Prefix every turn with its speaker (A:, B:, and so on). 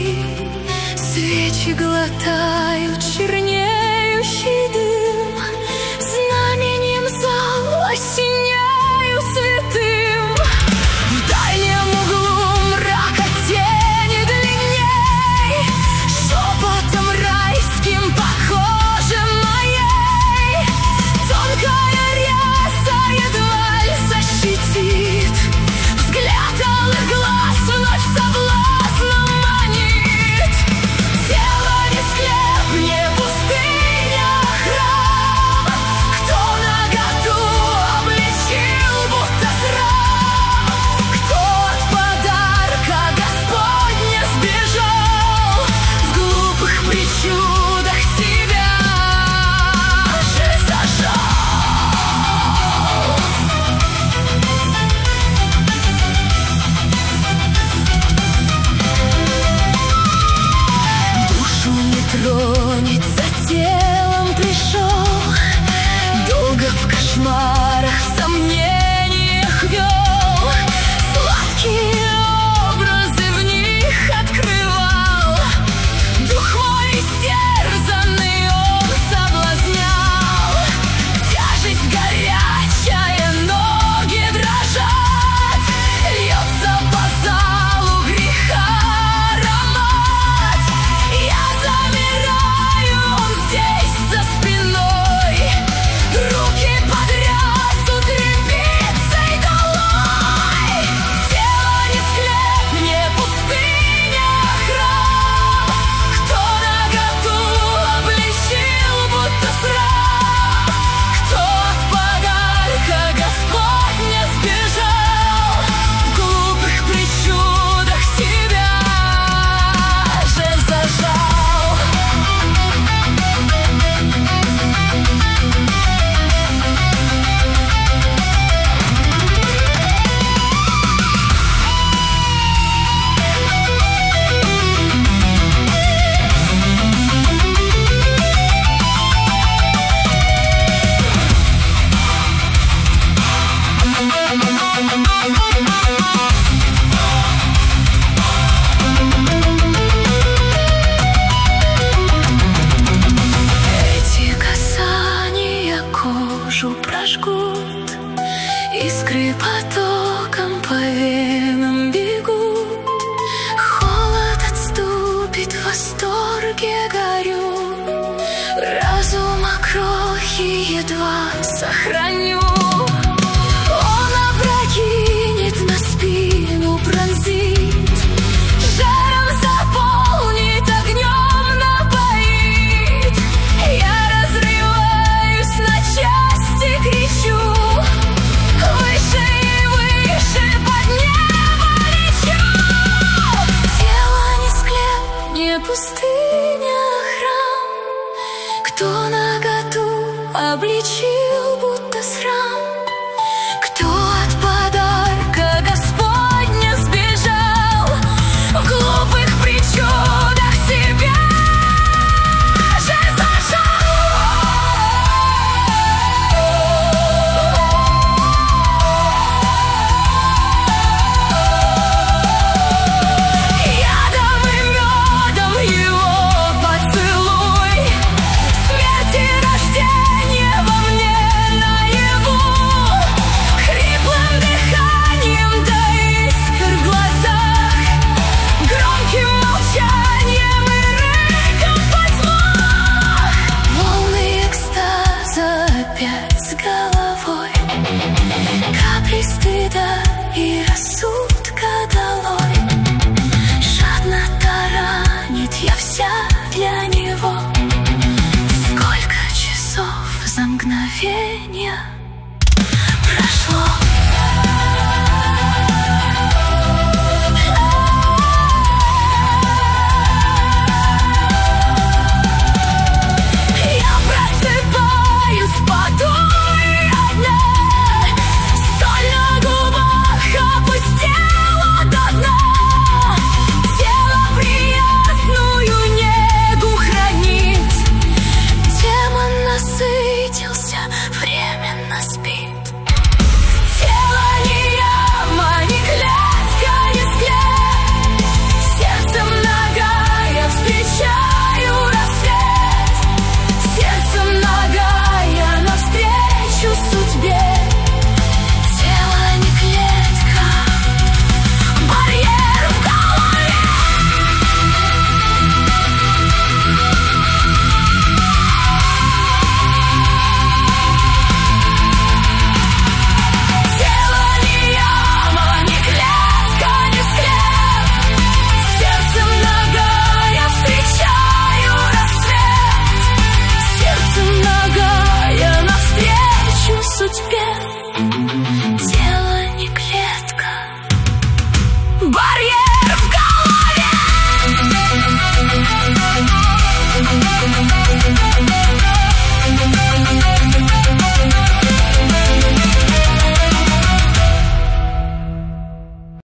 A: Свечи глотают чернеющий дым, знаменем зал осеняю святым. В дальнем углу мрака тени длинней, шепотом райским по коже моей. Тонкая ряса едва ли защитит, взгляд алых глаз вновь соблазном манит. Тело не склеп, не пустыня, а храм. Кто наготу обличил, будто срам? Кто от подарка Господня сбежал, в глупых причудах себя же зажал? Душу не тронет, за телом пришел, долго в кошмарах, в сомнениях вел. Сладкие образы в них открывал, дух мой истерзанный он соблазнял. Тяжесть горячая, ноги дрожат, льется по залу греха аромат. Я замираю, он здесь за спиной, руки подрясут репицей долой. Тело не склеп, не пустыня, а храм. Кто наготу обличил, будто срам? Кто от подарка Господня сбежал, в глупых причудах себя же зажал? Эти касания кожу прожгут, искры потоком по венам бегут. Холод отступит, в восторге горю, разума крохи едва сохраню. Он опрокинет, на спину пронзит, жаром заполнит, огнем напоит. Я разрываюсь на части, кричу, выше и выше под небо лечу. Тело не склеп, не пустыня, а храм. Кто наготу обличил, будто срам? Кто от подарка Господня сбежал, в глупых причудах себя же зажал? Ядом и медом его поцелуй, смерть и рождение во мне наяву. Хриплым дыханием да искр в глазах, громким молчанием и рыком во тьмах. Волны экстаза опять с головой, капли стыда и рассудка долой. Жадно таранит я вся